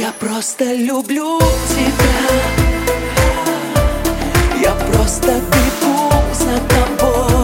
Я просто люблю тебя, я просто бегу за тобой.